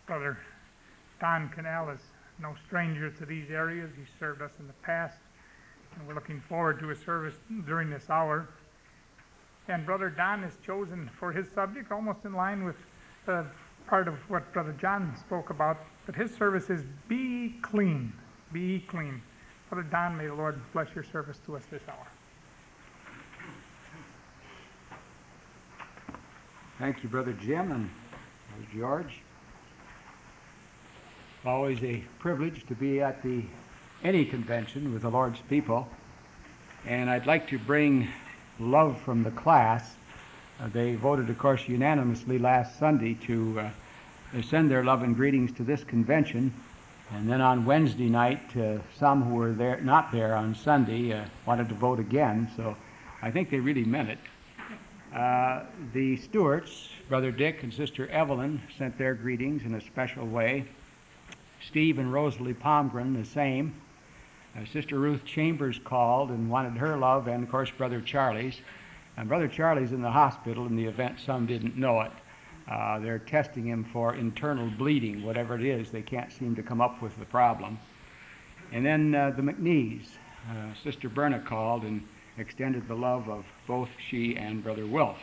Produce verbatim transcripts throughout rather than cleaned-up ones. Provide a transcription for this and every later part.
Brother Don Canal is no stranger to these areas. He's served us in the past, and we're looking forward to his service during this hour. And Brother Don is chosen for his subject, almost in line with uh, part of what Brother John spoke about, but his service is Be Clean. Be Clean. Brother Don, may the Lord bless your service to us this hour. Thank you, Brother Jim and Brother George. It's always a privilege to be at the any convention with the Lord's people. And I'd like to bring love from the class. Uh, they voted, of course, unanimously last Sunday to uh, send their love and greetings to this convention. And then on Wednesday night, uh, some who were there, not there on Sunday uh, wanted to vote again. So I think they really meant it. Uh, the Stewarts, Brother Dick and Sister Evelyn, sent their greetings in a special way. Steve and Rosalie Palmgren, the same. Uh, Sister Ruth Chambers called and wanted her love, and of course Brother Charlie's. And Brother Charlie's in the hospital in the event some didn't know it. Uh, they're testing him for internal bleeding, whatever it is. They can't seem to come up with the problem. And then uh, the McNees, uh, Sister Berna called and extended the love of both she and Brother Wilf.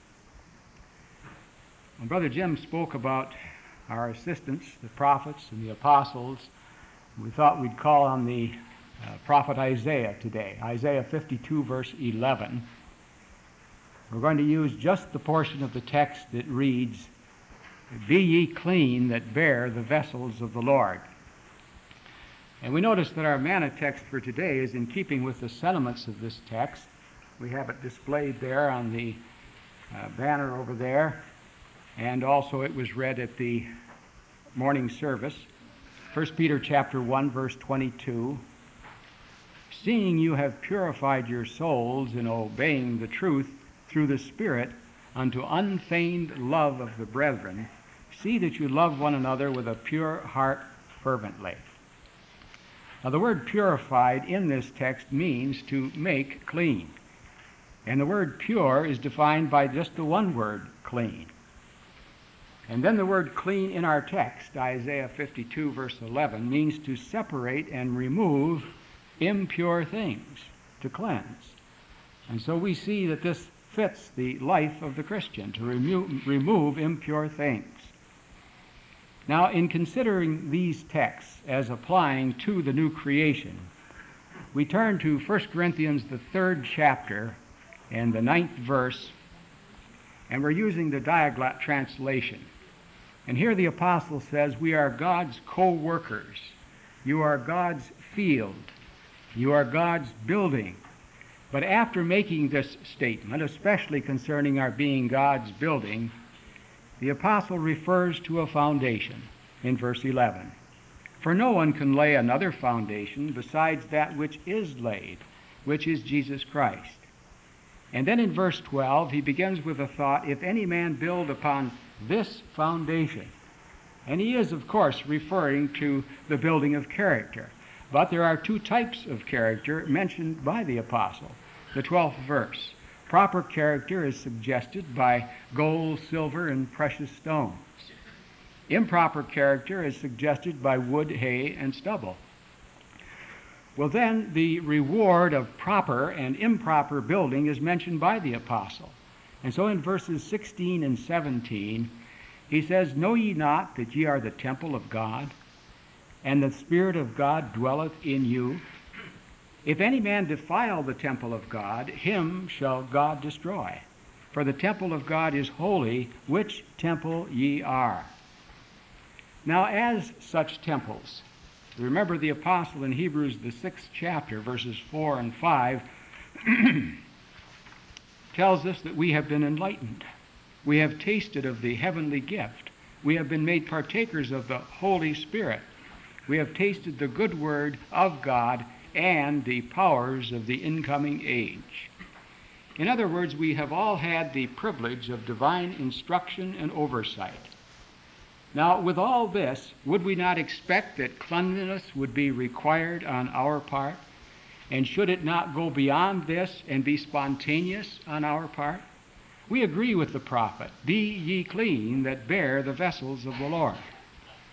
When Brother Jim spoke about our assistants, the prophets and the apostles, we thought we'd call on the uh, prophet Isaiah today. Isaiah fifty-two, verse eleven. We're going to use just the portion of the text that reads, Be ye clean that bear the vessels of the Lord. And we notice that our manna text for today is in keeping with the sentiments of this text. We have it displayed there on the uh, banner over there, and also it was read at the morning service. First Peter chapter one, verse twenty-two. Seeing you have purified your souls in obeying the truth through the Spirit unto unfeigned love of the brethren, see that you love one another with a pure heart fervently. Now the word purified in this text means to make clean. And the word pure is defined by just the one word, clean. And then the word clean in our text, Isaiah fifty-two, verse eleven, means to separate and remove impure things, to cleanse. And so we see that this fits the life of the Christian, to remo- remove impure things. Now, in considering these texts as applying to the new creation, we turn to First Corinthians, the third chapter, and the ninth verse, and we're using the Diaglott translation. And here the apostle says, we are God's co-workers. You are God's field. You are God's building. But after making this statement, especially concerning our being God's building, the apostle refers to a foundation in verse eleven. For no one can lay another foundation besides that which is laid, which is Jesus Christ. And then in verse twelve, he begins with a thought, if any man build upon this foundation. And he is, of course, referring to the building of character. But there are two types of character mentioned by the apostle. The twelfth verse. Proper character is suggested by gold, silver, and precious stones. Improper character is suggested by wood, hay, and stubble. Well, then the reward of proper and improper building is mentioned by the apostle. And so in verses sixteen and seventeen, he says, Know ye not that ye are the temple of God, and the Spirit of God dwelleth in you? If any man defile the temple of God, him shall God destroy. For the temple of God is holy, which temple ye are. Now, as such temples, remember the apostle in Hebrews, the sixth chapter, verses four and five, tells us that we have been enlightened. We have tasted of the heavenly gift. We have been made partakers of the Holy Spirit. We have tasted the good word of God and the powers of the incoming age. In other words, we have all had the privilege of divine instruction and oversight. Now, with all this, would we not expect that cleanliness would be required on our part? And should it not go beyond this and be spontaneous on our part? We agree with the prophet, Be ye clean that bear the vessels of the Lord.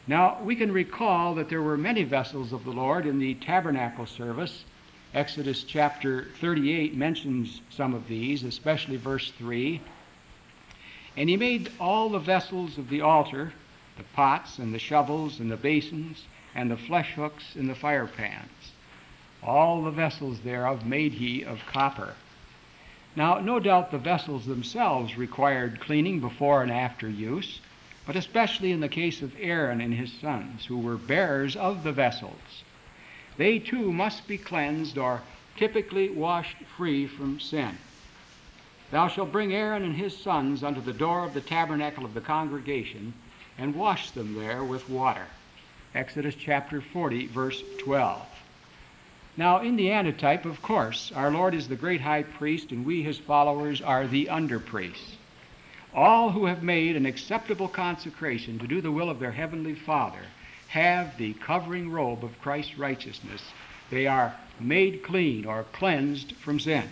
Now, we can recall that there were many vessels of the Lord in the tabernacle service. Exodus chapter thirty-eight mentions some of these, especially verse three. And he made all the vessels of the altar, the pots and the shovels and the basins and the flesh hooks and the fire pans. All the vessels thereof made he of copper. Now, no doubt the vessels themselves required cleaning before and after use, but especially in the case of Aaron and his sons, who were bearers of the vessels. They too must be cleansed or typically washed free from sin. Thou shalt bring Aaron and his sons unto the door of the tabernacle of the congregation, and wash them there with water. Exodus chapter forty, verse twelve. Now, in the antitype, of course, our Lord is the great high priest, and we, his followers, are the under-priests. All who have made an acceptable consecration to do the will of their heavenly Father have the covering robe of Christ's righteousness. They are made clean or cleansed from sin.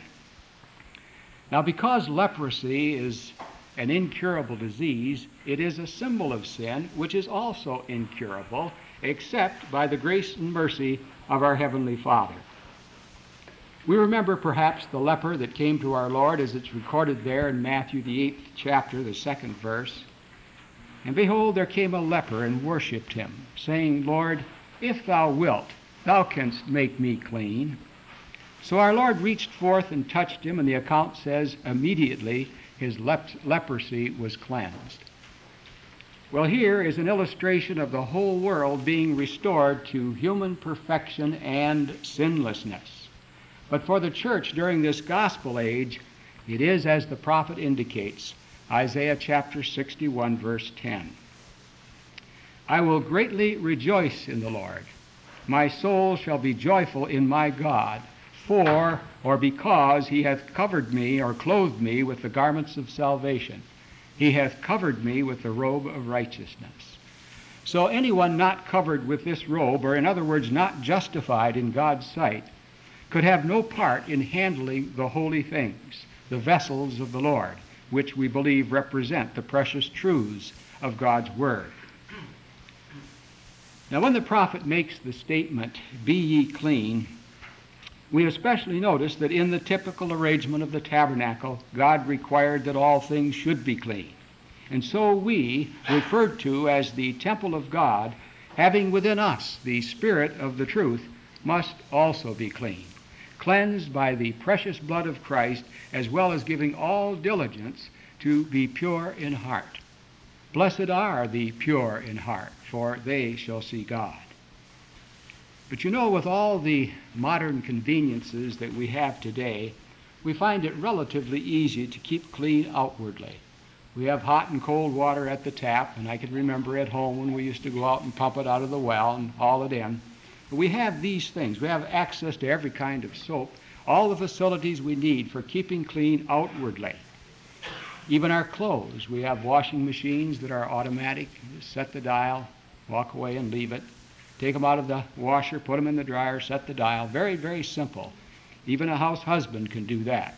Now, because leprosy is an incurable disease, it is a symbol of sin, which is also incurable, except by the grace and mercy of our Heavenly Father. We remember perhaps the leper that came to our Lord, as it's recorded there in Matthew the eighth chapter, the second verse. And behold, there came a leper and worshipped him, saying, Lord, if thou wilt, thou canst make me clean. So our Lord reached forth and touched him, and the account says immediately his lep- leprosy was cleansed. Well, here is an illustration of the whole world being restored to human perfection and sinlessness. But for the church during this gospel age, it is as the prophet indicates, Isaiah chapter sixty-one, verse ten. I will greatly rejoice in the Lord. My soul shall be joyful in my God, for or because he hath covered me or clothed me with the garments of salvation. He hath covered me with the robe of righteousness. So anyone not covered with this robe, or in other words, not justified in God's sight, could have no part in handling the holy things, the vessels of the Lord, which we believe represent the precious truths of God's Word. Now, when the prophet makes the statement, be ye clean, we especially notice that in the typical arrangement of the tabernacle, God required that all things should be clean. And so we, referred to as the temple of God, having within us the Spirit of the truth, must also be clean, cleansed by the precious blood of Christ, as well as giving all diligence to be pure in heart. Blessed are the pure in heart, for they shall see God. But you know, with all the modern conveniences that we have today, we find it relatively easy to keep clean outwardly. We have hot and cold water at the tap, and I can remember at home when we used to go out and pump it out of the well and haul it in. But we have these things. We have access to every kind of soap, all the facilities we need for keeping clean outwardly. Even our clothes. We have washing machines that are automatic. You set the dial, walk away and leave it. Take them out of the washer, put them in the dryer, set the dial. Very, very simple. Even a house husband can do that.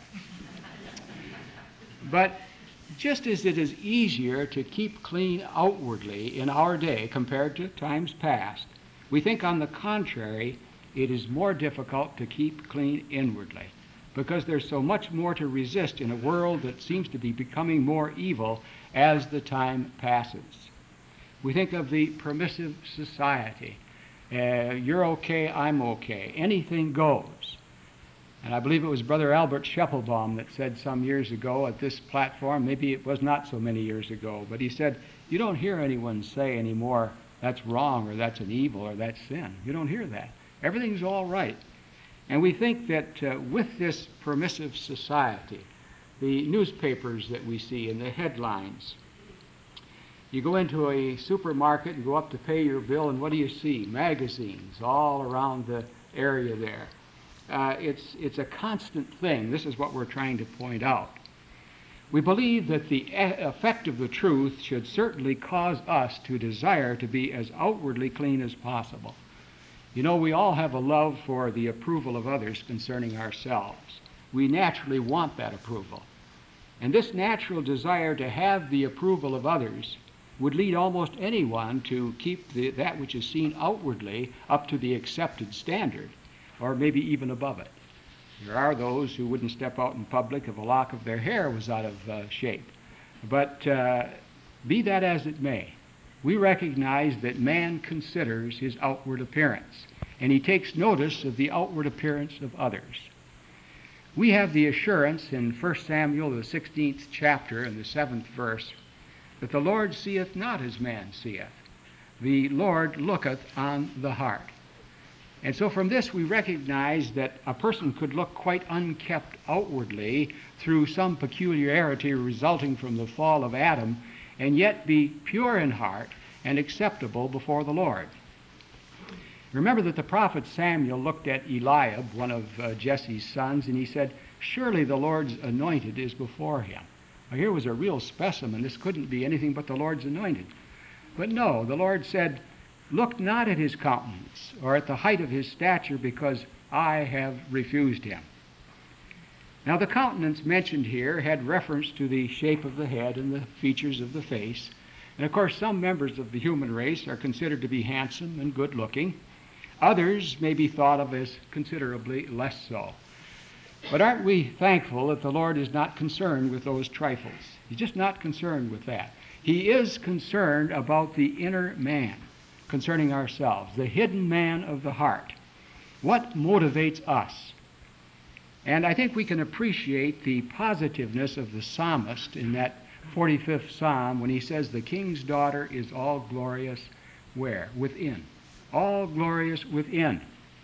But just as it is easier to keep clean outwardly in our day compared to times past, we think on the contrary, it is more difficult to keep clean inwardly, because there's so much more to resist in a world that seems to be becoming more evil as the time passes. We think of the permissive society. Uh, you're okay, I'm okay. Anything goes. And I believe it was Brother Albert Schepelbaum that said some years ago at this platform, maybe it was not so many years ago, but he said, you don't hear anyone say anymore, that's wrong, or that's an evil, or that's sin. You don't hear that. Everything's all right. And we think that uh, with this permissive society, the newspapers that we see and the headlines, you go into a supermarket and go up to pay your bill, and what do you see? Magazines all around the area there. Uh, it's, it's a constant thing. This is what we're trying to point out. We believe that the effect of the truth should certainly cause us to desire to be as outwardly clean as possible. You know, we all have a love for the approval of others concerning ourselves. We naturally want that approval. And this natural desire to have the approval of others would lead almost anyone to keep the, that which is seen outwardly up to the accepted standard, or maybe even above it. There are those who wouldn't step out in public if a lock of their hair was out of uh, shape. But uh, be that as it may, we recognize that man considers his outward appearance, and he takes notice of the outward appearance of others. We have the assurance in First Samuel, the sixteenth chapter, and the seventh verse, that the Lord seeth not as man seeth. The Lord looketh on the heart. And so from this we recognize that a person could look quite unkept outwardly through some peculiarity resulting from the fall of Adam, and yet be pure in heart and acceptable before the Lord. Remember that the prophet Samuel looked at Eliab, one of uh, Jesse's sons, and he said, "Surely the Lord's anointed is before him." Now, here was a real specimen. This couldn't be anything but the Lord's anointed. But no, the Lord said, "Look not at his countenance or at the height of his stature, because I have refused him." Now, the countenance mentioned here had reference to the shape of the head and the features of the face. And of course, some members of the human race are considered to be handsome and good looking. Others may be thought of as considerably less so. But aren't we thankful that the Lord is not concerned with those trifles? He's just not concerned with that. He is concerned about the inner man, concerning ourselves, the hidden man of the heart. What motivates us? And I think we can appreciate the positiveness of the psalmist in that forty-fifth Psalm when he says, "The king's daughter is all glorious," where? Within. All glorious within.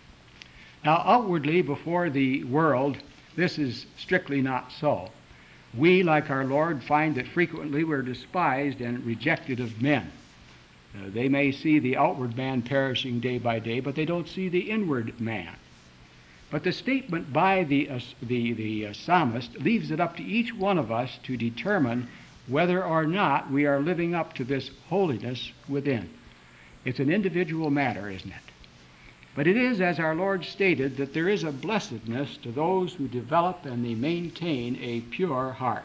Now, outwardly, before the world, this is strictly not so. We, like our Lord, find that frequently we're despised and rejected of men. Uh, they may see the outward man perishing day by day, but they don't see the inward man. But the statement by the, uh, the, the uh, psalmist leaves it up to each one of us to determine whether or not we are living up to this holiness within. It's an individual matter, isn't it? But it is, as our Lord stated, that there is a blessedness to those who develop and they maintain a pure heart.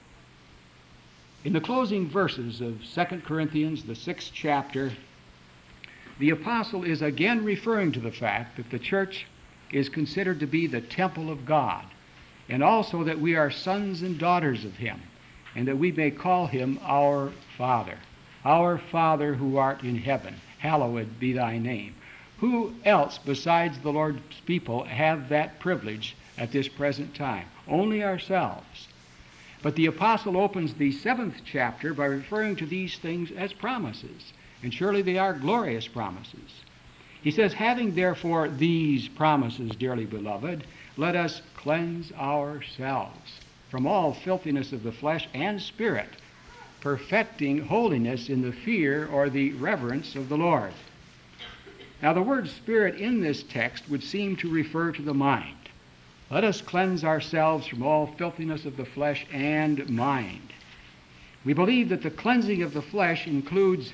In the closing verses of Second Corinthians, the sixth chapter, the apostle is again referring to the fact that the church is considered to be the temple of God, and also that we are sons and daughters of him, and that we may call him our Father. Our Father who art in heaven, hallowed be thy name. Who else besides the Lord's people have that privilege at this present time? Only ourselves. But the apostle opens the seventh chapter by referring to these things as promises, and surely they are glorious promises. He says, "Having therefore these promises, dearly beloved, let us cleanse ourselves from all filthiness of the flesh and spirit, perfecting holiness in the fear or the reverence of the Lord." Now, the word spirit in this text would seem to refer to the mind. Let us cleanse ourselves from all filthiness of the flesh and mind. We believe that the cleansing of the flesh includes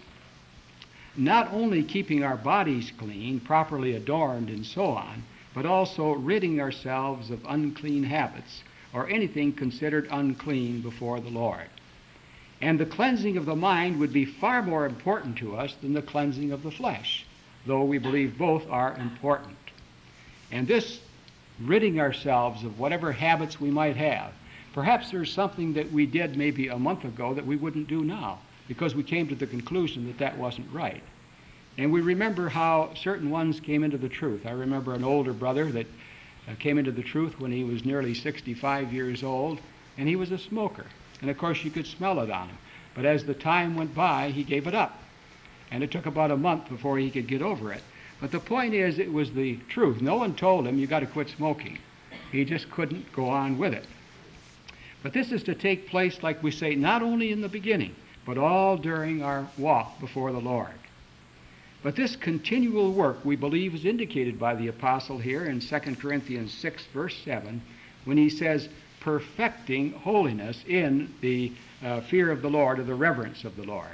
not only keeping our bodies clean, properly adorned, and so on, but also ridding ourselves of unclean habits or anything considered unclean before the Lord. And the cleansing of the mind would be far more important to us than the cleansing of the flesh, though we believe both are important. And this ridding ourselves of whatever habits we might have, perhaps there's something that we did maybe a month ago that we wouldn't do now, because we came to the conclusion that that wasn't right. And we remember how certain ones came into the truth. I remember an older brother that uh, came into the truth when he was nearly sixty-five years old, and he was a smoker. And of course you could smell it on him. But as the time went by, he gave it up. And it took about a month before he could get over it. But the point is, it was the truth. No one told him, you got to quit smoking. He just couldn't go on with it. But this is to take place, like we say, not only in the beginning, but all during our walk before the Lord. But this continual work, we believe, is indicated by the apostle here in Second Corinthians six, verse seven, when he says, perfecting holiness in the uh, fear of the Lord, or the reverence of the Lord.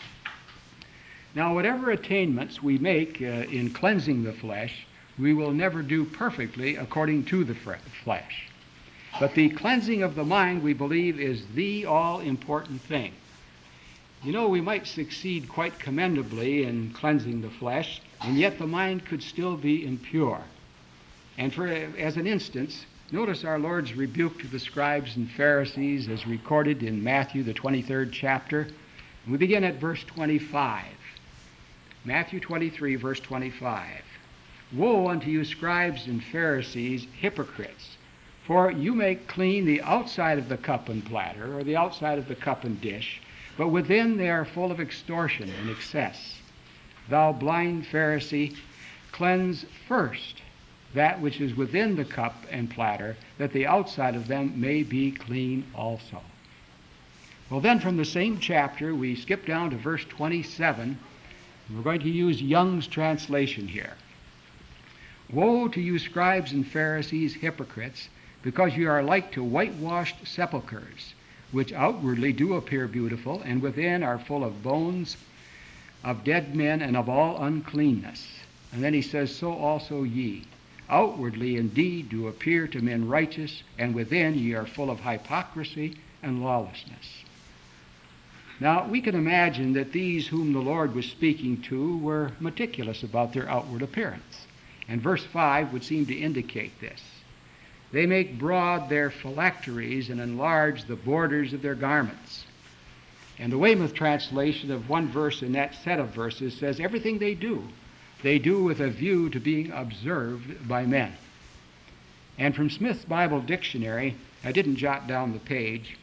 Now, whatever attainments we make uh, in cleansing the flesh, we will never do perfectly according to the flesh. But the cleansing of the mind, we believe, is the all-important thing. You know, we might succeed quite commendably in cleansing the flesh, and yet the mind could still be impure. And for, as an instance, notice our Lord's rebuke to the scribes and Pharisees as recorded in Matthew, the twenty-third chapter. We begin at verse twenty-five. Matthew twenty-three, verse twenty-five. Woe unto you, scribes and Pharisees, hypocrites! For you make clean the outside of the cup and platter, or the outside of the cup and dish, but within they are full of extortion and excess. Thou blind Pharisee, cleanse first that which is within the cup and platter, that the outside of them may be clean also. Well, then from the same chapter, we skip down to verse twenty-seven. We're going to use Young's translation here. Woe to you, scribes and Pharisees, hypocrites, because you are like to whitewashed sepulchres, which outwardly do appear beautiful, and within are full of bones, of dead men, and of all uncleanness. And then he says, so also ye, outwardly indeed do appear to men righteous, and within ye are full of hypocrisy and lawlessness. Now, we can imagine that these whom the Lord was speaking to were meticulous about their outward appearance. And verse five would seem to indicate this. They make broad their phylacteries and enlarge the borders of their garments. And the Weymouth translation of one verse in that set of verses says, everything they do, they do with a view to being observed by men. And from Smith's Bible Dictionary, I didn't jot down the page,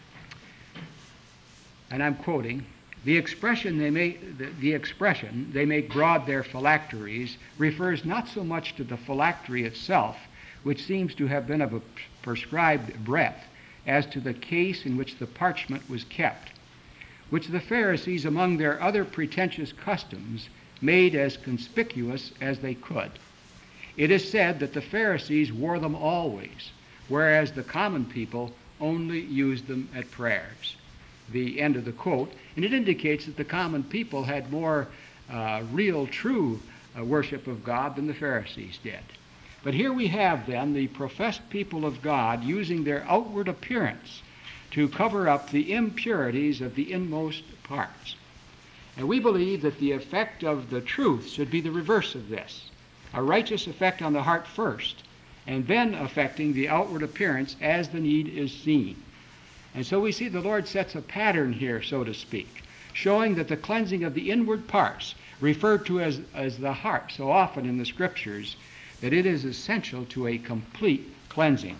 and I'm quoting, the expression they make, the, the expression they make broad their phylacteries refers not so much to the phylactery itself, which seems to have been of a prescribed breadth, as to the case in which the parchment was kept, which the Pharisees, among their other pretentious customs, made as conspicuous as they could. It is said that the Pharisees wore them always, whereas the common people only used them at prayers. The end of the quote, and it indicates that the common people had more uh, real, true uh, worship of God than the Pharisees did. But here we have then the professed people of God using their outward appearance to cover up the impurities of the inmost parts. And we believe that the effect of the truth should be the reverse of this, a righteous effect on the heart first, and then affecting the outward appearance as the need is seen. And so we see the Lord sets a pattern here, so to speak, showing that the cleansing of the inward parts, referred to as, as the heart so often in the Scriptures, that it is essential to a complete cleansing.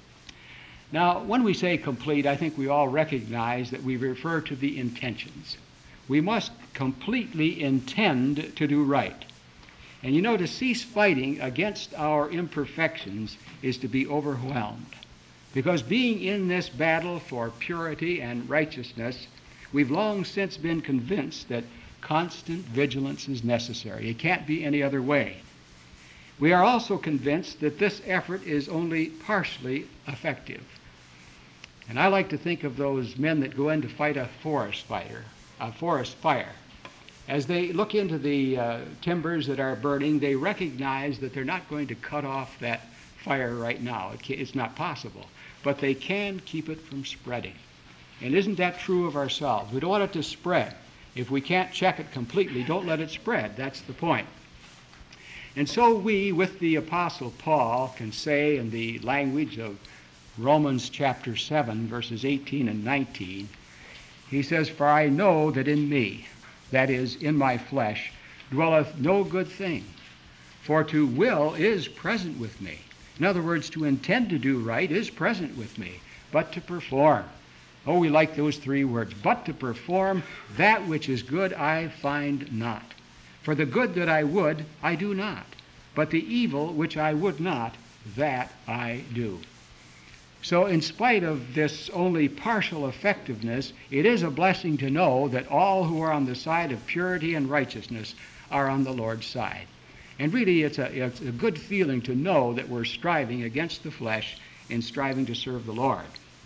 Now, when we say complete, I think we all recognize that we refer to the intentions. We must completely intend to do right. And you know, to cease fighting against our imperfections is to be overwhelmed. Because being in this battle for purity and righteousness, we've long since been convinced that constant vigilance is necessary. It can't be any other way. We are also convinced that this effort is only partially effective. And I like to think of those men that go in to fight a forest fire, a forest fire. As they look into the uh, timbers that are burning, they recognize that they're not going to cut off that fire right now. It it's not possible. But they can keep it from spreading. And isn't that true of ourselves? We don't want it to spread. If we can't check it completely, don't let it spread. That's the point. And so we, with the Apostle Paul, can say in the language of Romans chapter seven, verses eighteen and nineteen, he says, for I know that in me, that is, in my flesh, dwelleth no good thing. For to will is present with me. In other words, to intend to do right is present with me, but to perform. Oh, we like those three words. But to perform that which is good I find not. For the good that I would, I do not. But the evil which I would not, that I do. So in spite of this only partial effectiveness, it is a blessing to know that all who are on the side of purity and righteousness are on the Lord's side. And really, it's a, it's a good feeling to know that we're striving against the flesh in striving to serve the Lord.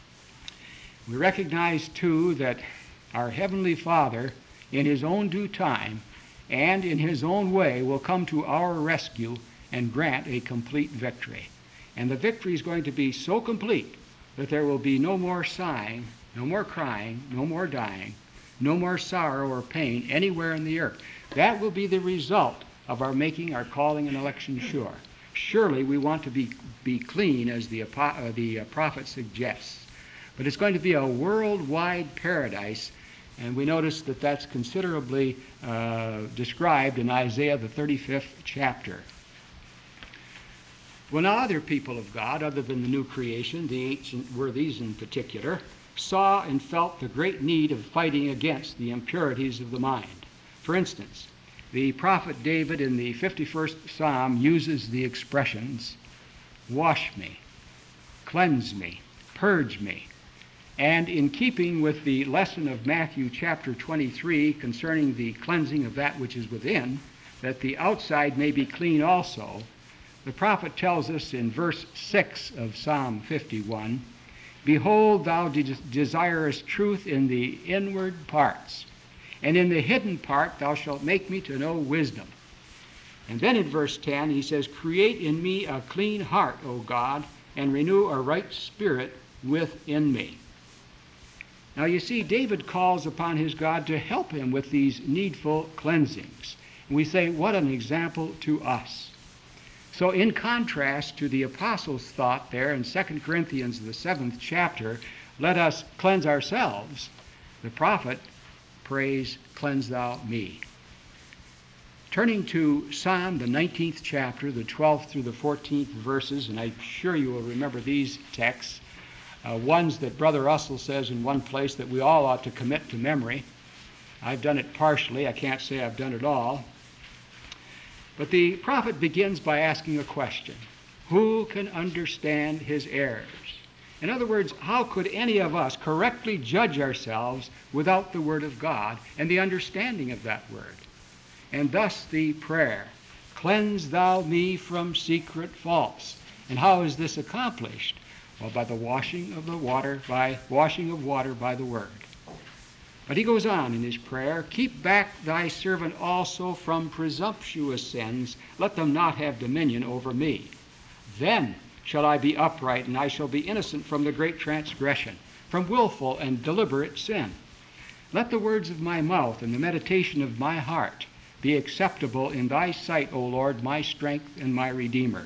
We recognize, too, that our Heavenly Father, in His own due time and in His own way, will come to our rescue and grant a complete victory. And the victory is going to be so complete that there will be no more sighing, no more crying, no more dying, no more sorrow or pain anywhere in the earth. That will be the result of our making our calling and election sure. Surely we want to be, be clean, as the, uh, the uh, prophet suggests. But it's going to be a worldwide paradise, and we notice that that's considerably uh, described in Isaiah, the thirty-fifth chapter. Well, now other people of God, other than the new creation, the ancient worthies in particular, saw and felt the great need of fighting against the impurities of the mind. For instance, the prophet David in the fifty-first Psalm uses the expressions, wash me, cleanse me, purge me. And in keeping with the lesson of Matthew chapter twenty-three concerning the cleansing of that which is within, that the outside may be clean also, the prophet tells us in verse six of Psalm fifty-one, behold, thou de- desirest truth in the inward parts, and in the hidden part thou shalt make me to know wisdom. And then in verse ten he says, create in me a clean heart, O God, and renew a right spirit within me. Now you see, David calls upon his God to help him with these needful cleansings. And we say, what an example to us. So in contrast to the apostles' thought there in Second Corinthians, the seventh chapter, let us cleanse ourselves, the prophet prays, cleanse thou me. Turning to Psalm, the nineteenth chapter, the twelfth through the fourteenth verses, and I'm sure you will remember these texts, uh, ones that Brother Russell says in one place that we all ought to commit to memory. I've done it partially. I can't say I've done it all. But the prophet begins by asking a question. Who can understand his errors? In other words, how could any of us correctly judge ourselves without the Word of God and the understanding of that Word? And thus the prayer, cleanse thou me from secret faults. And how is this accomplished? Well, by the washing of the water, by washing of water by the Word. But he goes on in his prayer, keep back thy servant also from presumptuous sins, let them not have dominion over me. Then shall I be upright, and I shall be innocent from the great transgression, from willful and deliberate sin. Let the words of my mouth and the meditation of my heart be acceptable in thy sight, O Lord, my strength and my Redeemer.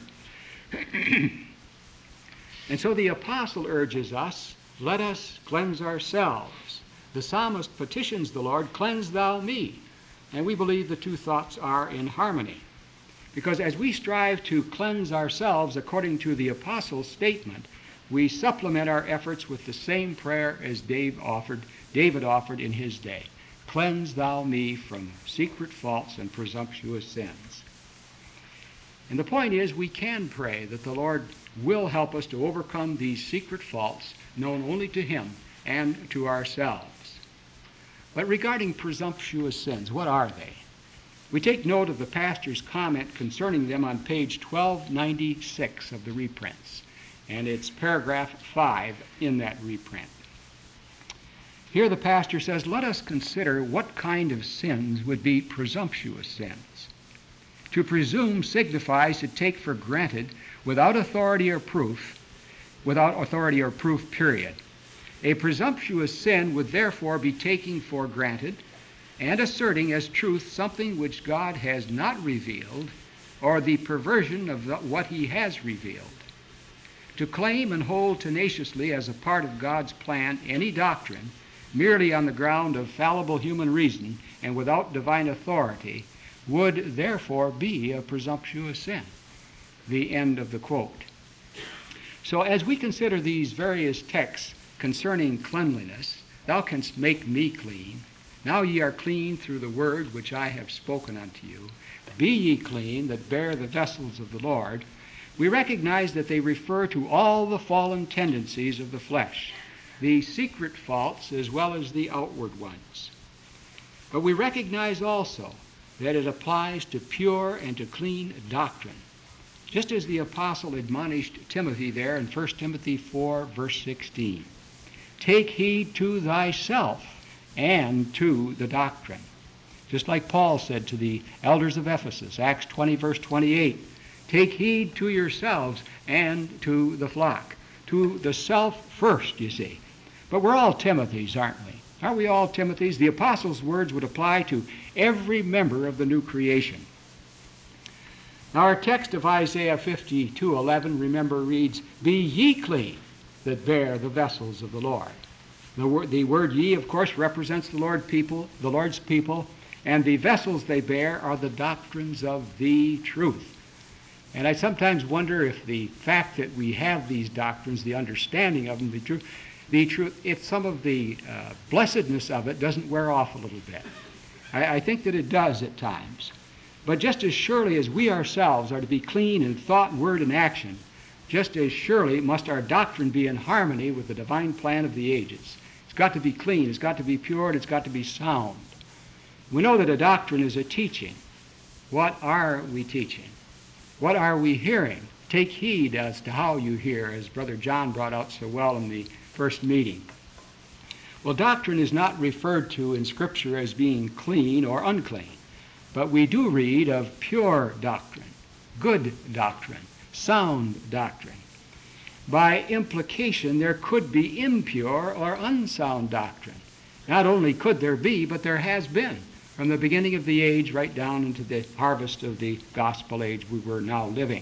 And so the apostle urges us, let us cleanse ourselves. The psalmist petitions the Lord, cleanse thou me. And we believe the two thoughts are in harmony. Because as we strive to cleanse ourselves according to the apostle's statement, we supplement our efforts with the same prayer as Dave offered, David offered in his day. Cleanse thou me from secret faults and presumptuous sins. And the point is, we can pray that the Lord will help us to overcome these secret faults known only to him and to ourselves. But regarding presumptuous sins, what are they? We take note of the pastor's comment concerning them on page twelve ninety-six of the reprints, and it's paragraph five in that reprint. Here the pastor says, let us consider what kind of sins would be presumptuous sins. To presume signifies to take for granted without authority or proof, without authority or proof, period. A presumptuous sin would therefore be taking for granted and asserting as truth something which God has not revealed, or the perversion of the, what he has revealed. To claim and hold tenaciously as a part of God's plan any doctrine merely on the ground of fallible human reason and without divine authority would therefore be a presumptuous sin. The end of the quote. So as we consider these various texts concerning cleanliness, thou canst make me clean. Now ye are clean through the word which I have spoken unto you. Be ye clean that bear the vessels of the Lord. We recognize that they refer to all the fallen tendencies of the flesh, the secret faults as well as the outward ones. But we recognize also that it applies to pure and to clean doctrine, just as the apostle admonished Timothy there in First Timothy four, verse sixteen. Take heed to thyself and to the doctrine. Just like Paul said to the elders of Ephesus, Acts twenty, verse twenty-eight, take heed to yourselves and to the flock. To the self first, you see. But we're all Timothys, aren't we? Aren't we all Timothy's? The apostles' words would apply to every member of the new creation. Now our text of Isaiah fifty-two eleven, remember, reads, "Be ye clean that bear the vessels of the Lord." The word, the word ye, of course, represents the Lord people, the Lord's people, and the vessels they bear are the doctrines of the truth. And I sometimes wonder if the fact that we have these doctrines, the understanding of them, the truth, the truth, if some of the uh, blessedness of it doesn't wear off a little bit. I, I think that it does at times. But just as surely as we ourselves are to be clean in thought, word, and action, just as surely must our doctrine be in harmony with the divine plan of the ages. It's got to be clean, it's got to be pure, and it's got to be sound. We know that a doctrine is a teaching. What are we teaching? What are we hearing? Take heed as to how you hear, as Brother John brought out so well in the first meeting. Well, doctrine is not referred to in Scripture as being clean or unclean, but we do read of pure doctrine, good doctrine, sound doctrine. By implication, there could be impure or unsound doctrine. Not only could there be, but there has been from the beginning of the age right down into the harvest of the gospel age we were now living.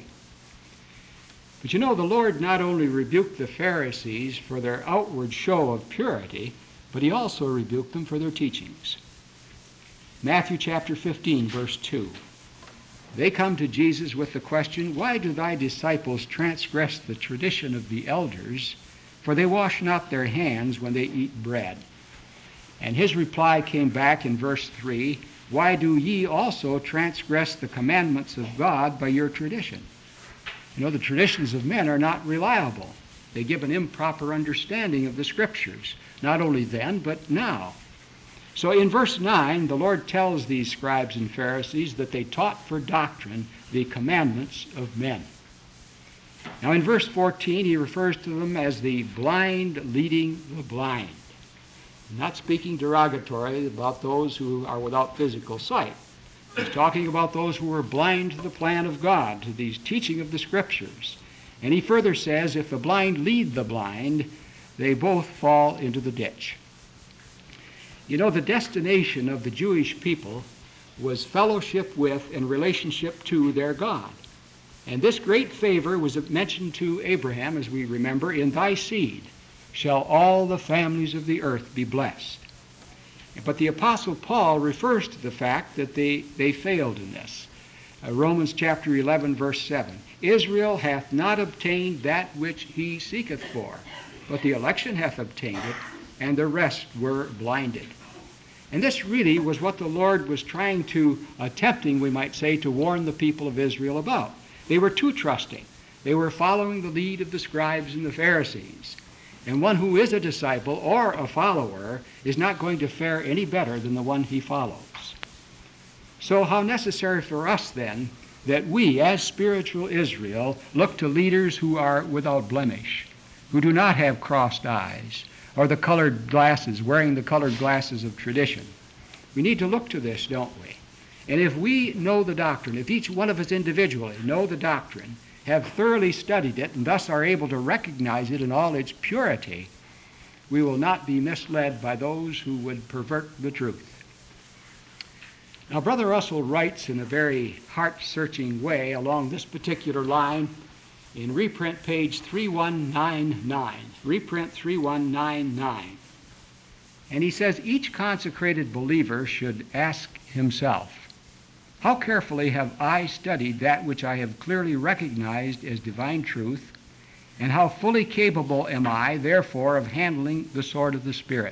But you know, the Lord not only rebuked the Pharisees for their outward show of purity, but he also rebuked them for their teachings. Matthew chapter fifteen, verse two. They come to Jesus with the question, "Why do thy disciples transgress the tradition of the elders? For they wash not their hands when they eat bread." And his reply came back in verse three, "Why do ye also transgress the commandments of God by your tradition?" You know, the traditions of men are not reliable. They give an improper understanding of the Scriptures, not only then, but now. So in verse nine, the Lord tells these scribes and Pharisees that they taught for doctrine the commandments of men. Now in verse fourteen, he refers to them as the blind leading the blind. Not speaking derogatory about those who are without physical sight. He's talking about those who were blind to the plan of God, to the teaching of the Scriptures. And he further says, if the blind lead the blind, they both fall into the ditch. You know, the destination of the Jewish people was fellowship with and relationship to their God. And this great favor was mentioned to Abraham, as we remember, "In thy seed shall all the families of the earth be blessed." But the Apostle Paul refers to the fact that they, they failed in this. Uh, Romans chapter eleven, verse seven. "Israel hath not obtained that which he seeketh for, but the election hath obtained it, and the rest were blinded." And this really was what the Lord was trying to, attempting, we might say, to warn the people of Israel about. They were too trusting. They were following the lead of the scribes and the Pharisees. And one who is a disciple or a follower is not going to fare any better than the one he follows. So how necessary for us then that we, as spiritual Israel, look to leaders who are without blemish, who do not have crossed eyes, or the colored glasses, wearing the colored glasses of tradition. We need to look to this, don't we? And if we know the doctrine, if each one of us individually know the doctrine, have thoroughly studied it, and thus are able to recognize it in all its purity, we will not be misled by those who would pervert the truth. Now, Brother Russell writes in a very heart-searching way along this particular line in reprint page three one nine nine, reprint three one nine nine. And he says, each consecrated believer should ask himself, how carefully have I studied that which I have clearly recognized as divine truth, and how fully capable am I, therefore, of handling the sword of the Spirit?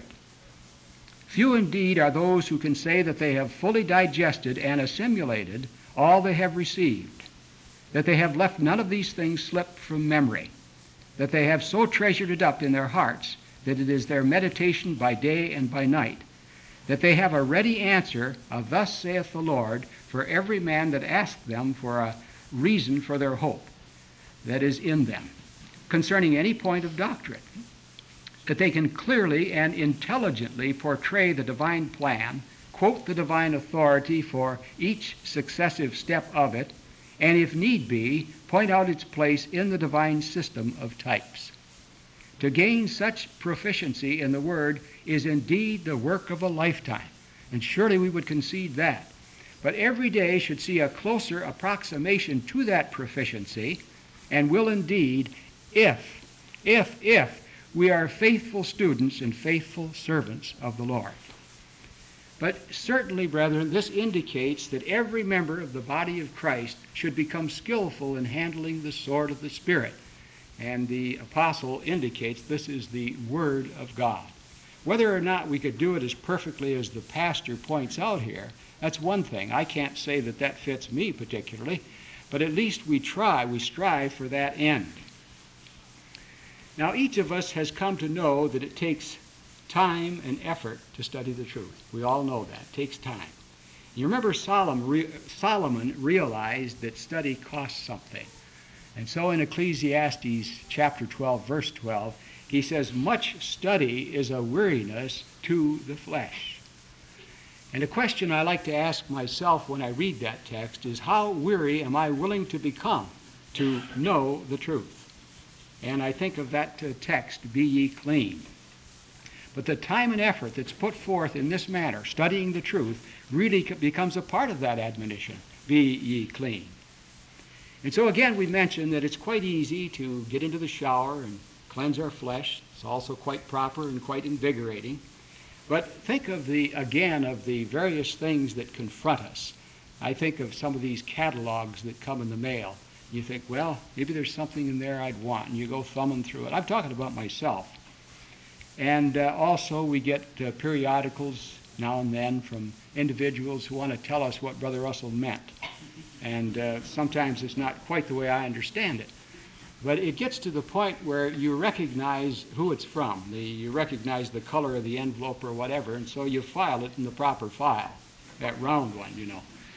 Few indeed are those who can say that they have fully digested and assimilated all they have received, that they have left none of these things slip from memory, that they have so treasured it up in their hearts that it is their meditation by day and by night, that they have a ready answer of thus saith the Lord for every man that asks them for a reason for their hope that is in them concerning any point of doctrine, that they can clearly and intelligently portray the divine plan, quote the divine authority for each successive step of it, and if need be, point out its place in the divine system of types. To gain such proficiency in the Word is indeed the work of a lifetime, and surely we would concede that. But every day should see a closer approximation to that proficiency, and will indeed, if, if, if we are faithful students and faithful servants of the Lord. But certainly, brethren, this indicates that every member of the body of Christ should become skillful in handling the sword of the Spirit. And the apostle indicates this is the Word of God. Whether or not we could do it as perfectly as the pastor points out here, that's one thing. I can't say that that fits me particularly, but at least we try, we strive for that end. Now, each of us has come to know that it takes time and effort to study the truth. We all know that. It takes time. You remember Solomon, re, Solomon realized that study costs something. And so in Ecclesiastes chapter twelve, verse twelve, he says, much study is a weariness to the flesh. And a question I like to ask myself when I read that text is, how weary am I willing to become to know the truth? And I think of that uh, text, be ye clean. But the time and effort that's put forth in this manner, studying the truth, really becomes a part of that admonition, be ye clean. And so again, we mentioned that it's quite easy to get into the shower and cleanse our flesh. It's also quite proper and quite invigorating. But think of the, again, of the various things that confront us. I think of some of these catalogs that come in the mail. You think, well, maybe there's something in there I'd want, and you go thumbing through it. I'm talking about myself. And uh, also we get uh, periodicals now and then from individuals who want to tell us what Brother Russell meant. And uh, sometimes it's not quite the way I understand it. But it gets to the point where you recognize who it's from. The, you recognize the color of the envelope or whatever, and so you file it in the proper file, that round one, you know.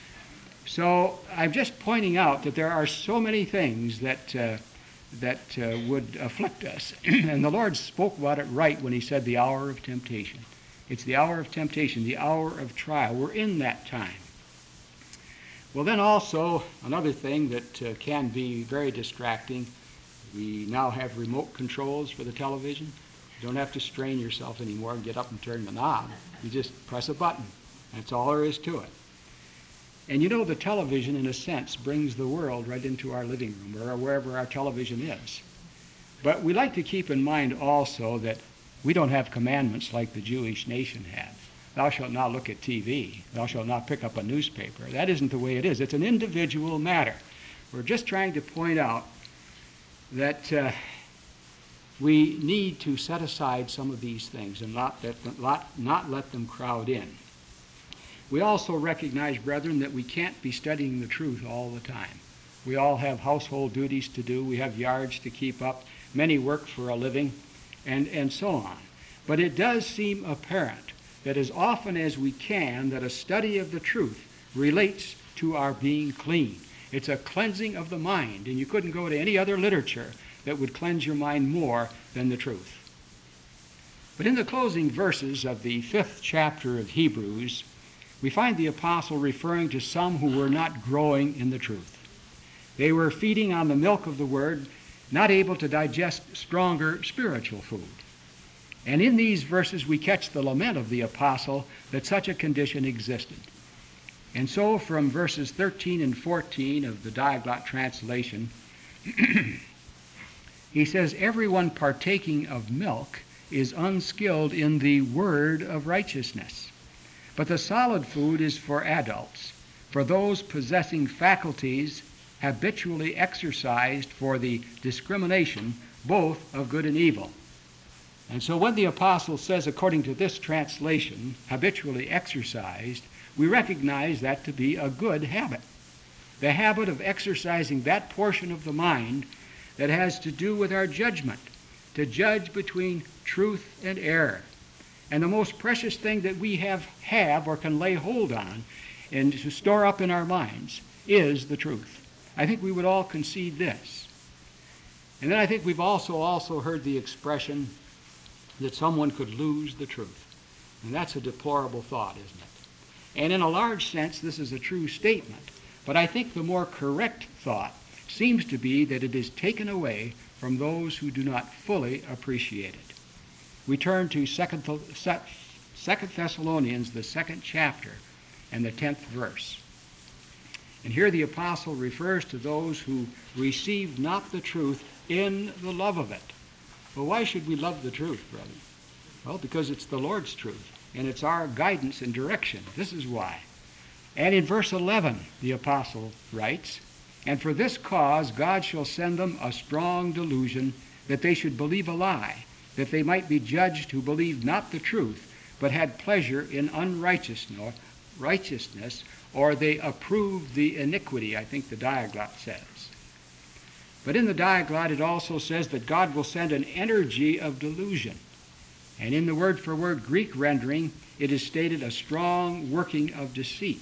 So I'm just pointing out that there are so many things that, uh, that uh, would afflict us. And the Lord spoke about it right when he said the hour of temptation. It's the hour of temptation, the hour of trial. We're in that time. Well, then also, another thing that uh, can be very distracting, we now have remote controls for the television. You don't have to strain yourself anymore and get up and turn the knob. You just press a button. That's all there is to it. And you know, the television, in a sense, brings the world right into our living room or wherever our television is. But we like to keep in mind also that we don't have commandments like the Jewish nation had. Thou shalt not look at T V. Thou shalt not pick up a newspaper. That isn't the way it is. It's an individual matter. We're just trying to point out that uh, we need to set aside some of these things and not let them, not, not let them crowd in. We also recognize, brethren, that we can't be studying the truth all the time. We all have household duties to do. We have yards to keep up. Many work for a living, and, and so on. But it does seem apparent that as often as we can, that a study of the truth relates to our being clean. It's a cleansing of the mind, and you couldn't go to any other literature that would cleanse your mind more than the truth. But in the closing verses of the fifth chapter of Hebrews, we find the apostle referring to some who were not growing in the truth. They were feeding on the milk of the word, not able to digest stronger spiritual food. And in these verses we catch the lament of the apostle that such a condition existed. And so from verses thirteen and fourteen of the Diaglott translation, he says, everyone partaking of milk is unskilled in the word of righteousness. But the solid food is for adults, for those possessing faculties habitually exercised for the discrimination both of good and evil. And so when the apostle says, according to this translation, habitually exercised, we recognize that to be a good habit. The habit of exercising that portion of the mind that has to do with our judgment, to judge between truth and error. And the most precious thing that we have, have or can lay hold on and to store up in our minds is the truth. I think we would all concede this. And then I think we've also also heard the expression that someone could lose the truth. And that's a deplorable thought, isn't it? And in a large sense, this is a true statement. But I think the more correct thought seems to be that it is taken away from those who do not fully appreciate it. We turn to Second Thessalonians, the second chapter, and the tenth verse. And here the apostle refers to those who received not the truth in the love of it. Well, why should we love the truth, brother? Well, because it's the Lord's truth, and it's our guidance and direction. This is why. And in verse eleven, the apostle writes, "And for this cause God shall send them a strong delusion, that they should believe a lie, that they might be judged who believed not the truth, but had pleasure in unrighteousness, righteousness, or they approved the iniquity," I think the Diaglott says. But in the Diaglott it also says that God will send an energy of delusion. And in the word-for-word Greek rendering, it is stated a strong working of deceit.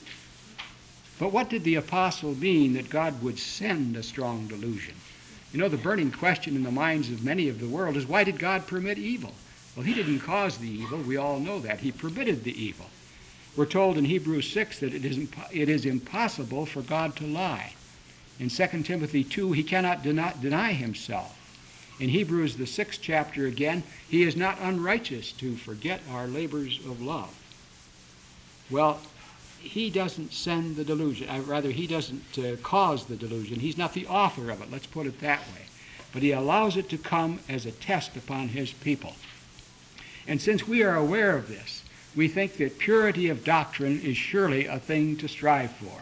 But what did the apostle mean that God would send a strong delusion? You know, the burning question in the minds of many of the world is, why did God permit evil? Well, he didn't cause the evil. We all know that. He permitted the evil. We're told in Hebrews six that it is, impo- it is impossible for God to lie. In Second Timothy two, he cannot deny, deny himself. In Hebrews, the sixth chapter again, he is not unrighteous to forget our labors of love. Well, he doesn't send the delusion. Uh, rather, he doesn't uh, cause the delusion. He's not the author of it, let's put it that way. But he allows it to come as a test upon his people. And since we are aware of this, we think that purity of doctrine is surely a thing to strive for.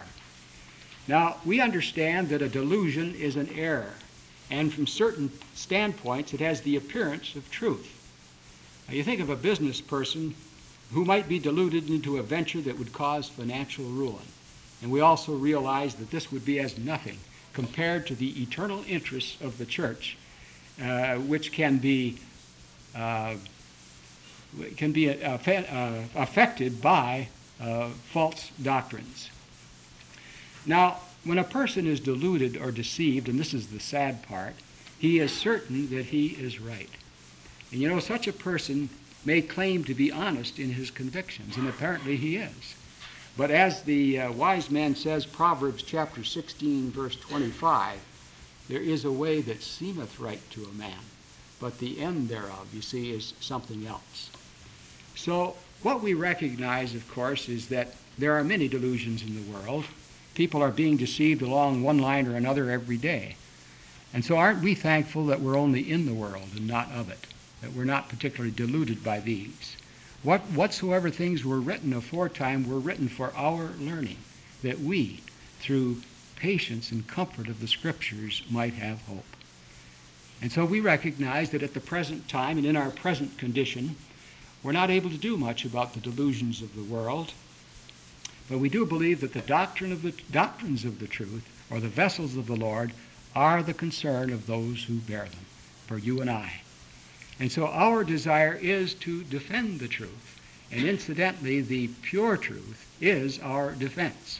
Now, we understand that a delusion is an error, and from certain standpoints it has the appearance of truth. Now, you think of a business person who might be deluded into a venture that would cause financial ruin. And we also realize that this would be as nothing compared to the eternal interests of the church, uh, which can be uh, can be uh, uh, affected by uh, false doctrines. Now, when a person is deluded or deceived, and this is the sad part, he is certain that he is right. And you know, such a person may claim to be honest in his convictions, and apparently he is. But as the uh, wise man says, Proverbs chapter sixteen, verse twenty-five, there is a way that seemeth right to a man, but the end thereof, you see, is something else. So what we recognize, of course, is that there are many delusions in the world. People are being deceived along one line or another every day. And so aren't we thankful that we're only in the world and not of it, that we're not particularly deluded by these? What, whatsoever things were written aforetime were written for our learning, that we, through patience and comfort of the Scriptures, might have hope. And so we recognize that at the present time and in our present condition, we're not able to do much about the delusions of the world, but we do believe that the doctrine of the doctrines of the truth, or the vessels of the Lord, are the concern of those who bear them, for you and I. And so our desire is to defend the truth, and incidentally, the pure truth is our defense.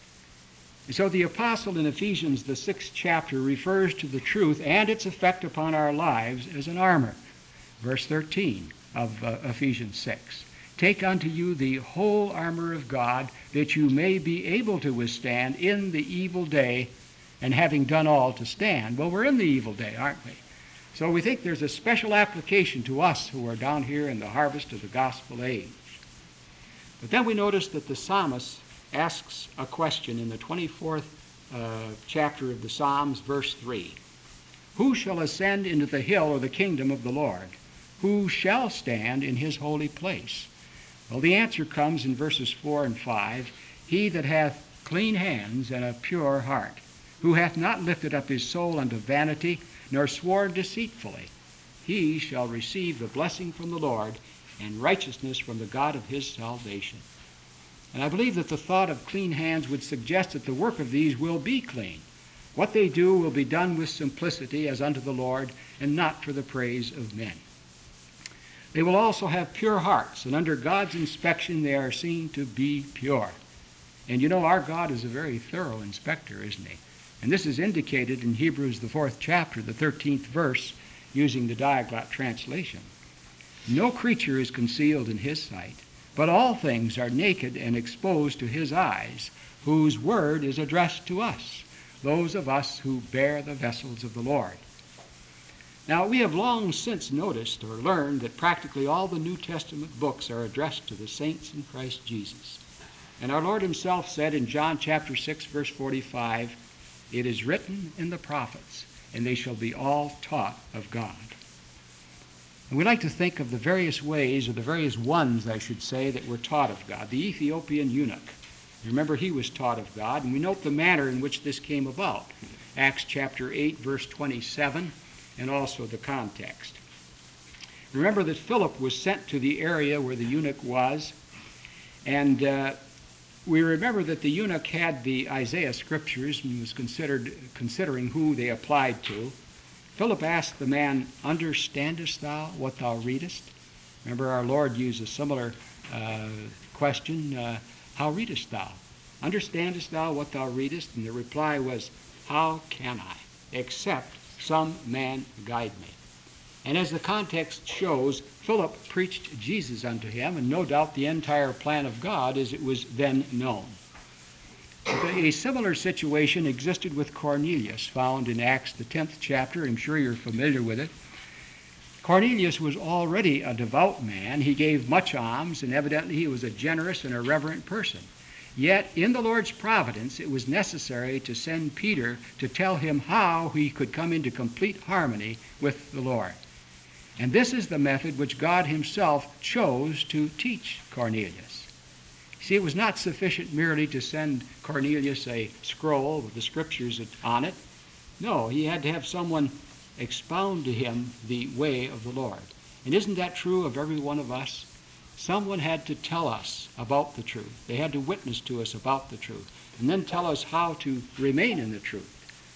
And so the apostle in Ephesians, the sixth chapter, refers to the truth and its effect upon our lives as an armor. Verse thirteen of uh, Ephesians six. Take unto you the whole armor of God, that you may be able to withstand in the evil day, and having done all to stand. Well, we're in the evil day, aren't we? So we think there's a special application to us who are down here in the harvest of the gospel age. But then we notice that the psalmist asks a question in the twenty-fourth uh, chapter of the Psalms, verse three. Who shall ascend into the hill or the kingdom of the Lord? Who shall stand in his holy place? Well, the answer comes in verses four and five. He that hath clean hands and a pure heart, who hath not lifted up his soul unto vanity, nor sworn deceitfully, he shall receive the blessing from the Lord and righteousness from the God of his salvation. And I believe that the thought of clean hands would suggest that the work of these will be clean. What they do will be done with simplicity as unto the Lord, and not for the praise of men. They will also have pure hearts, and under God's inspection they are seen to be pure. And you know, our God is a very thorough inspector, isn't he? And this is indicated in Hebrews, the fourth chapter, the thirteenth verse, using the Diaglott translation. No creature is concealed in his sight, but all things are naked and exposed to his eyes, whose word is addressed to us, those of us who bear the vessels of the Lord. Now, we have long since noticed or learned that practically all the New Testament books are addressed to the saints in Christ Jesus. And our Lord himself said in John chapter six, verse forty-five, "It is written in the prophets, and they shall be all taught of God." And we like to think of the various ways, or the various ones, I should say, that were taught of God. The Ethiopian eunuch. Remember, he was taught of God, and we note the manner in which this came about. Acts chapter eight, verse twenty-seven, and also the context. Remember that Philip was sent to the area where the eunuch was, and uh, we remember that the eunuch had the Isaiah scriptures and was considered considering who they applied to. Philip asked the man, "Understandest thou what thou readest?" Remember, our Lord used a similar uh, question, uh, "How readest thou?" "Understandest thou what thou readest?" And the reply was, "How can I, except some man guide me?" And as the context shows, Philip preached Jesus unto him, and no doubt the entire plan of God as it was then known. A similar situation existed with Cornelius, found in Acts the tenth chapter. I'm sure you're familiar with it. Cornelius was already a devout man. He gave much alms, and evidently he was a generous and a reverent person. Yet, in the Lord's providence, it was necessary to send Peter to tell him how he could come into complete harmony with the Lord. And this is the method which God himself chose to teach Cornelius. See, it was not sufficient merely to send Cornelius a scroll with the scriptures on it. No, he had to have someone expound to him the way of the Lord. And isn't that true of every one of us? Someone had to tell us about the truth. They had to witness to us about the truth, and then tell us how to remain in the truth.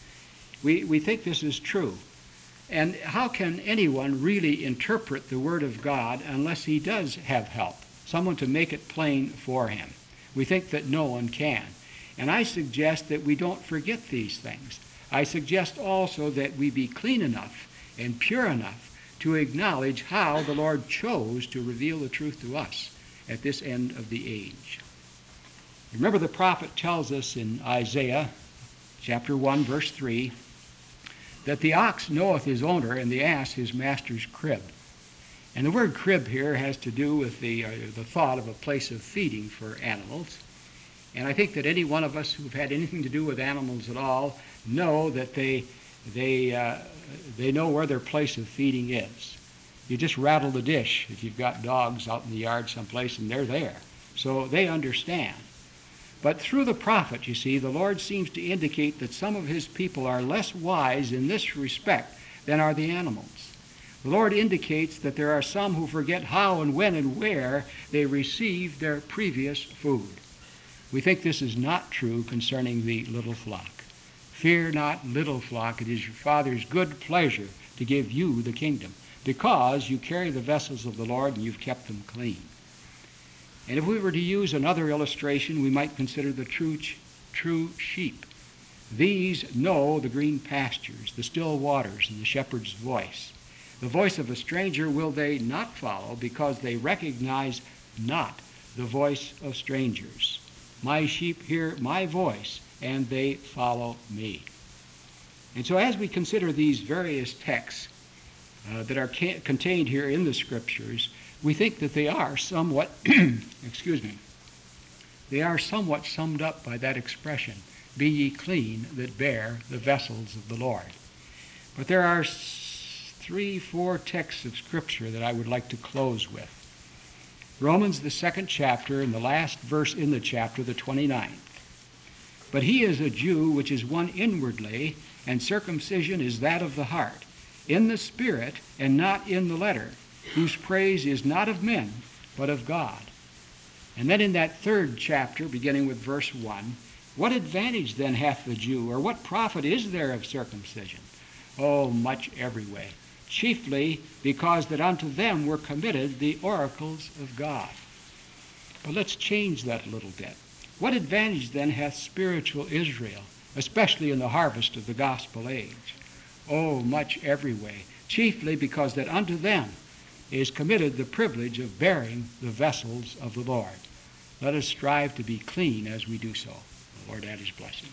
We, we think this is true. And how can anyone really interpret the Word of God unless he does have help? Someone to make it plain for him. We think that no one can. And I suggest that we don't forget these things. I suggest also that we be clean enough and pure enough to acknowledge how the Lord chose to reveal the truth to us at this end of the age. Remember, the prophet tells us in Isaiah chapter one, verse three, that the ox knoweth his owner, and the ass his master's crib. And the word crib here has to do with the, uh, the thought of a place of feeding for animals. And I think that any one of us who've had anything to do with animals at all know that they, they, uh, they know where their place of feeding is. You just rattle the dish if you've got dogs out in the yard someplace, and they're there. So they understand. But through the prophet, you see, the Lord seems to indicate that some of his people are less wise in this respect than are the animals. The Lord indicates that there are some who forget how and when and where they received their previous food. We think this is not true concerning the little flock. Fear not, little flock, it is your Father's good pleasure to give you the kingdom, because you carry the vessels of the Lord and you've kept them clean. And if we were to use another illustration, we might consider the true, ch- true sheep. These know the green pastures, the still waters, and the shepherd's voice. The voice of a stranger will they not follow, because they recognize not the voice of strangers. My sheep hear my voice, and they follow me. And so as we consider these various texts uh, that are ca- contained here in the Scriptures, we think that they are somewhat, excuse me, they are somewhat summed up by that expression, "Be ye clean that bear the vessels of the Lord." But there are three, four texts of Scripture that I would like to close with. Romans, the second chapter, and the last verse in the chapter, the twenty-ninth. "But he is a Jew which is one inwardly, and circumcision is that of the heart, in the spirit and not in the letter, whose praise is not of men, but of God." And then in that third chapter, beginning with verse one, "What advantage then hath the Jew, or what profit is there of circumcision? Oh, much every way, chiefly because that unto them were committed the oracles of God." But let's change that a little bit. What advantage then hath spiritual Israel, especially in the harvest of the gospel age? Oh, much every way, chiefly because that unto them is committed the privilege of bearing the vessels of the Lord. Let us strive to be clean as we do so. The Lord add his blessing.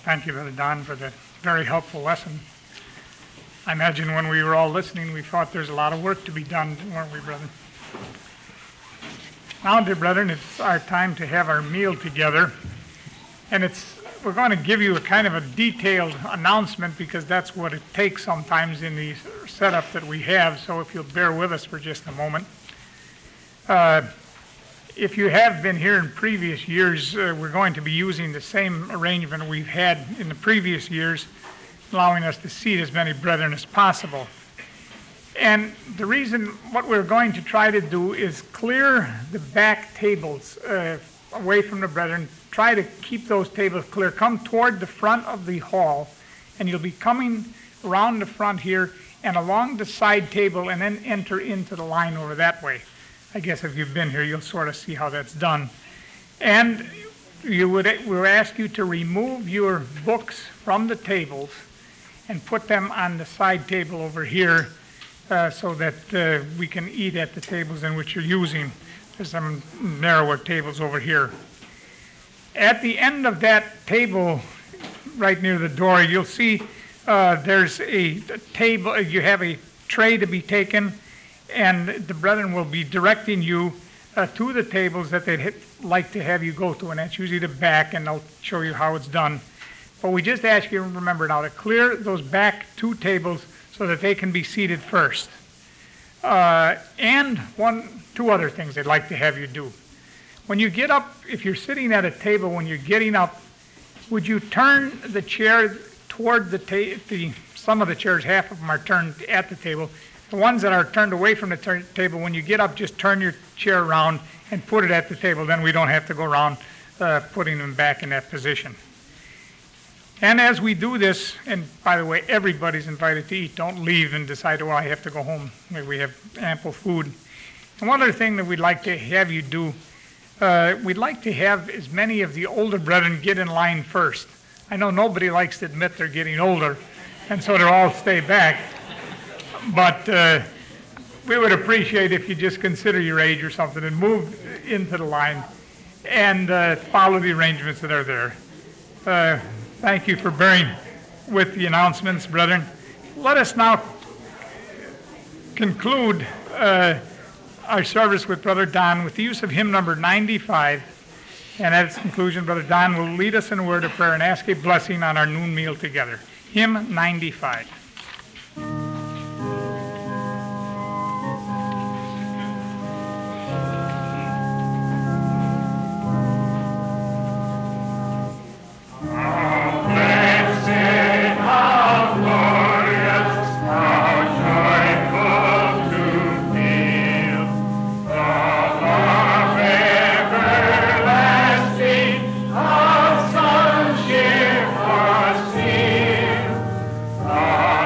Thank you, Brother Don, for the very helpful lesson. I imagine when we were all listening, we thought there's a lot of work to be done, weren't we, brethren? Now, dear brethren, it's our time to have our meal together. And it's we're going to give you a kind of a detailed announcement because that's what it takes sometimes in the setup that we have. So if you'll bear with us for just a moment. Uh, if you have been here in previous years, uh, we're going to be using the same arrangement we've had in the previous years, allowing us to seat as many brethren as possible. And the reason, what we're going to try to do is clear the back tables uh, away from the brethren. Try to keep those tables clear. Come toward the front of the hall, and you'll be coming around the front here and along the side table and then enter into the line over that way. I guess if you've been here, you'll sort of see how that's done. And you would, we'll ask you to remove your books from the tables and put them on the side table over here uh, so that uh, we can eat at the tables in which you're using. There's some narrower tables over here. At the end of that table, right near the door, you'll see uh, there's a, a table, you have a tray to be taken, and the brethren will be directing you uh, to the tables that they'd hit, like to have you go to, and that's usually the back, and they'll show you how it's done. But we just ask you to remember now to clear those back two tables so that they can be seated first. Uh, and one, two other things they'd like to have you do. When you get up, if you're sitting at a table, when you're getting up, would you turn the chair toward the table? The, some of the chairs, half of them are turned at the table. The ones that are turned away from the tur- table, when you get up, just turn your chair around and put it at the table. Then we don't have to go around uh, putting them back in that position. And as we do this, and by the way, everybody's invited to eat. Don't leave and decide, oh, I have to go home. We have ample food. And one other thing that we'd like to have you do, uh, we'd like to have as many of the older brethren get in line first. I know nobody likes to admit they're getting older, and so they'll all stay back. But uh, we would appreciate if you just consider your age or something and move into the line and uh, follow the arrangements that are there. Uh, thank you for bearing with the announcements, brethren. Let us now conclude uh, our service with Brother Don with the use of hymn number ninety-five. And at its conclusion, Brother Don will lead us in a word of prayer and ask a blessing on our noon meal together. Hymn ninety-five. Ah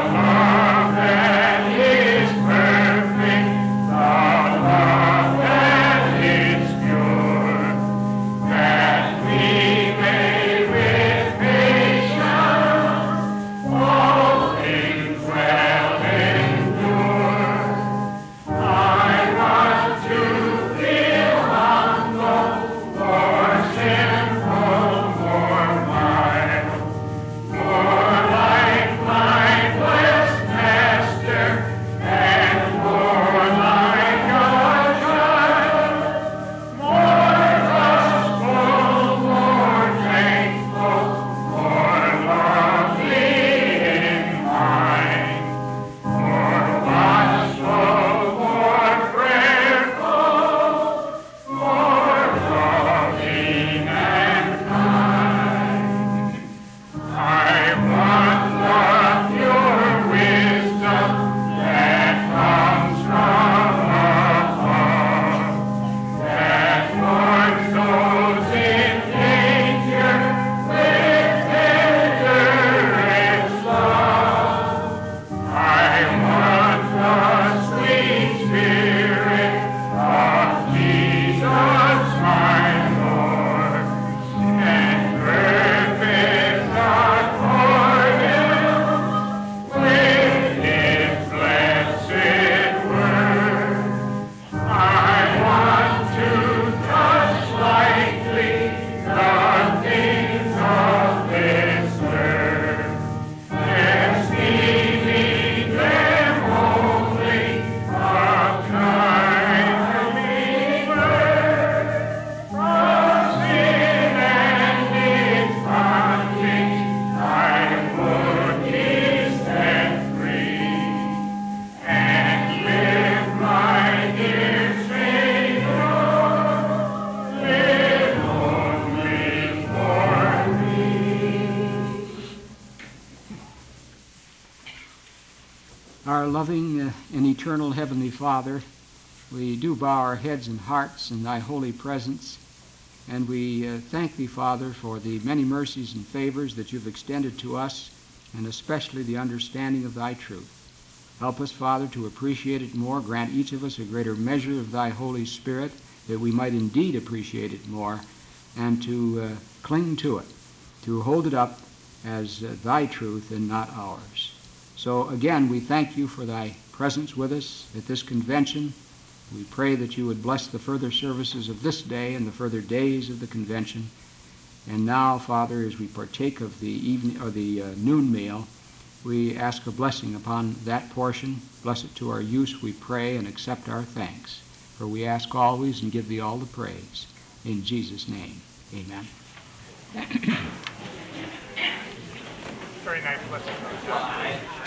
Our loving uh, and eternal Heavenly Father, we do bow our heads and hearts in thy holy presence, and we uh, thank thee, Father, for the many mercies and favors that you've extended to us, and especially the understanding of thy truth. Help us, Father, to appreciate it more. Grant each of us a greater measure of thy Holy Spirit, that we might indeed appreciate it more, and to uh, cling to it, to hold it up as uh, thy truth and not ours. So again, we thank you for thy presence with us at this convention. We pray that you would bless the further services of this day and the further days of the convention. And now, Father, as we partake of the evening or the uh, noon meal, we ask a blessing upon that portion. Bless it to our use, we pray, and accept our thanks. For we ask always and give thee all the praise. In Jesus' name, amen. Very nice blessing.